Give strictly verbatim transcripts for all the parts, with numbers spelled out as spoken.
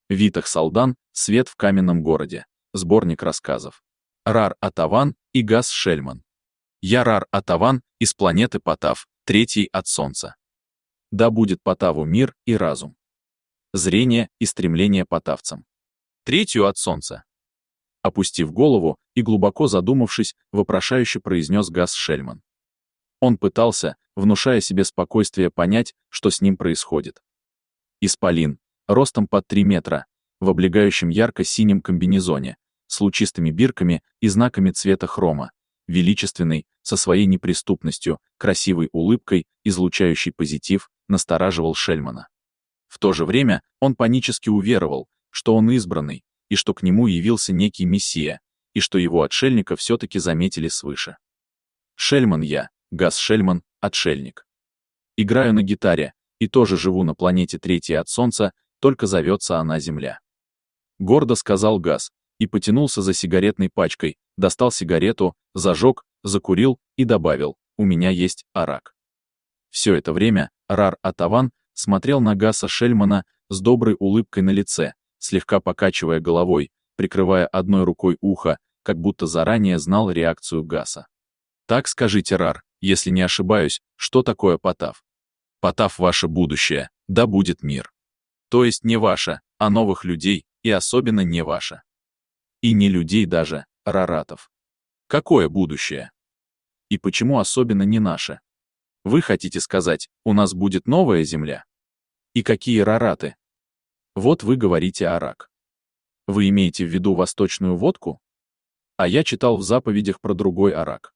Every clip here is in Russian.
Витах Салдан, «Свет в каменном городе», сборник рассказов. Рар Атаван и Гас Шельман. Я Рар Атаван из планеты Потав, третий от Солнца. Да будет Потаву мир и разум. Зрение и стремление потавцам. Третью от Солнца. Опустив голову и глубоко задумавшись, вопрошающе произнес Гас Шельман. Он пытался, внушая себе спокойствие, понять, что с ним происходит. Исполин, ростом под три метра, в облегающем ярко-синем комбинезоне, с лучистыми бирками и знаками цвета хрома, величественный, со своей неприступностью, красивой улыбкой, излучающий позитив, настораживал Шельмана. В то же время он панически уверовал, что он избранный, и что к нему явился некий мессия, и что его отшельника все-таки заметили свыше. Шельман я, Гас Шельман, отшельник. Играю на гитаре, и тоже живу на планете третьей от Солнца, только зовется она Земля. Гордо сказал Гас, и потянулся за сигаретной пачкой, достал сигарету, зажег, закурил и добавил: «У меня есть арак». Все это время Рар Атаван смотрел на Гаса Шельмана с доброй улыбкой на лице, слегка покачивая головой, прикрывая одной рукой ухо, как будто заранее знал реакцию Гаса. «Так скажите, Рар, если не ошибаюсь, что такое Потав?» «Потав — ваше будущее, да будет мир». То есть не ваше, а новых людей, и особенно не ваше. И не людей даже, раратов. Какое будущее? И почему особенно не наше? Вы хотите сказать, у нас будет новая земля? И какие рараты? Вот вы говорите арак. Вы имеете в виду восточную водку? А я читал в заповедях про другой арак.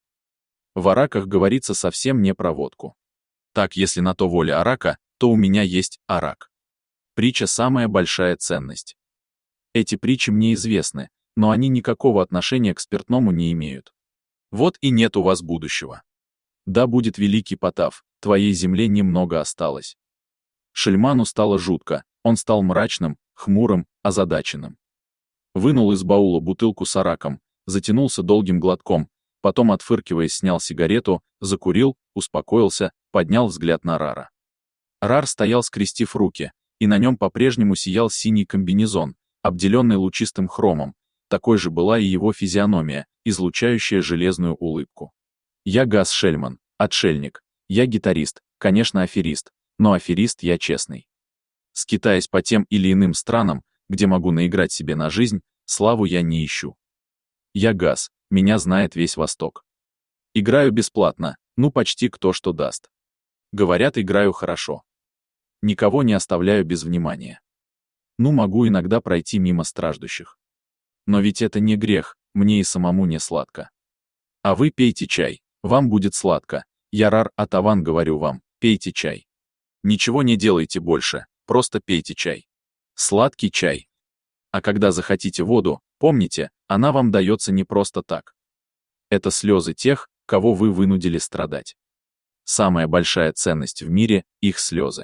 В араках говорится совсем не про водку. Так, если на то воля арака, то у меня есть арак. Притча — самая большая ценность. Эти притчи мне известны, но они никакого отношения к спиртному не имеют. Вот и нет у вас будущего. Да будет великий Потав, твоей земле немного осталось. Шельману стало жутко, он стал мрачным, хмурым, озадаченным. Вынул из баула бутылку с араком, затянулся долгим глотком, потом, отфыркиваясь, снял сигарету, закурил, успокоился, поднял взгляд на Рара. Рар стоял, скрестив руки, и на нем по-прежнему сиял синий комбинезон, обделенный лучистым хромом. Такой же была и его физиономия, излучающая железную улыбку. Я Гас Шельман, отшельник. Я гитарист, конечно, аферист, но аферист я честный. Скитаясь по тем или иным странам, где могу наиграть себе на жизнь, славу я не ищу. Я Гас, меня знает весь Восток. Играю бесплатно, ну почти кто что даст. Говорят, играю хорошо. Никого не оставляю без внимания. Ну, могу иногда пройти мимо страждущих. Но ведь это не грех, мне и самому не сладко. А вы пейте чай, вам будет сладко. Я Рар Атаван говорю вам, пейте чай. Ничего не делайте больше, просто пейте чай. Сладкий чай. А когда захотите воду, помните, она вам дается не просто так. Это слезы тех, кого вы вынудили страдать. Самая большая ценность в мире — их слезы.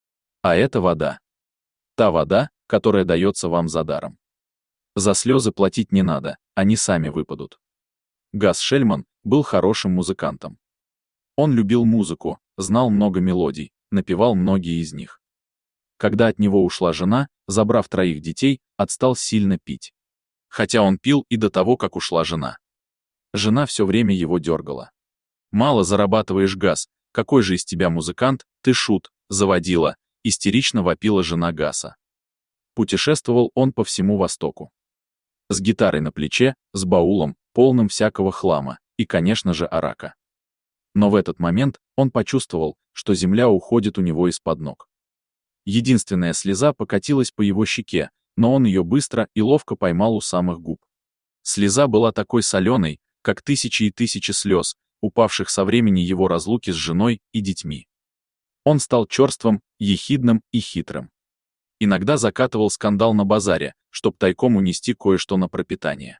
А это вода. Та вода, которая дается вам за даром. За слезы платить не надо, они сами выпадут. Гас Шельман был хорошим музыкантом. Он любил музыку, знал много мелодий, напевал многие из них. Когда от него ушла жена, забрав троих детей, отстал сильно пить. Хотя он пил и до того, как ушла жена. Жена все время его дергала. «Мало зарабатываешь, Гас, какой же из тебя музыкант, ты шут, заводила», истерично вопила жена Гаса. Путешествовал он по всему Востоку. С гитарой на плече, с баулом, полным всякого хлама, и, конечно же, арака. Но в этот момент он почувствовал, что земля уходит у него из-под ног. Единственная слеза покатилась по его щеке, но он ее быстро и ловко поймал у самых губ. Слеза была такой соленой, как тысячи и тысячи слез, упавших со времени его разлуки с женой и детьми. Он стал черствым, ехидным и хитрым. Иногда закатывал скандал на базаре, чтоб тайком унести кое-что на пропитание.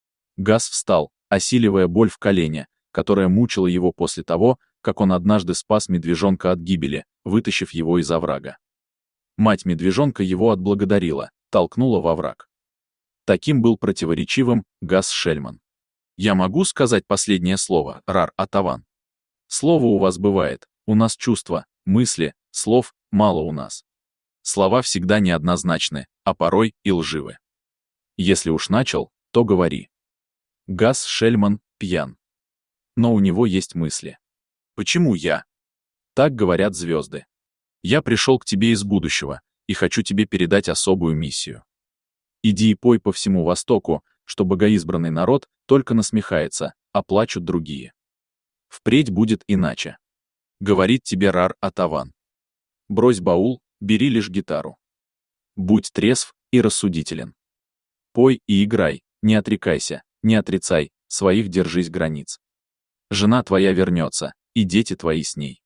Гас встал, осиливая боль в колене, которая мучила его после того, как он однажды спас медвежонка от гибели, вытащив его из оврага. Мать медвежонка его отблагодарила, толкнула во враг. Таким был противоречивым Гас Шельман. Я могу сказать последнее слово, Рар Атаван? Слово у вас бывает, у нас чувства, мысли, слов мало у нас. Слова всегда неоднозначны, а порой и лживы. Если уж начал, то говори. Газ Шельман пьян. Но у него есть мысли. Почему я? Так говорят звезды. Я пришел к тебе из будущего и хочу тебе передать особую миссию. Иди и пой по всему Востоку, что богоизбранный народ только насмехается, а плачут другие. Впредь будет иначе. Говорит тебе Рар Атаван. Брось баул, бери лишь гитару. Будь трезв и рассудителен. Пой и играй, не отрекайся, не отрицай, своих держись границ. Жена твоя вернется, и дети твои с ней.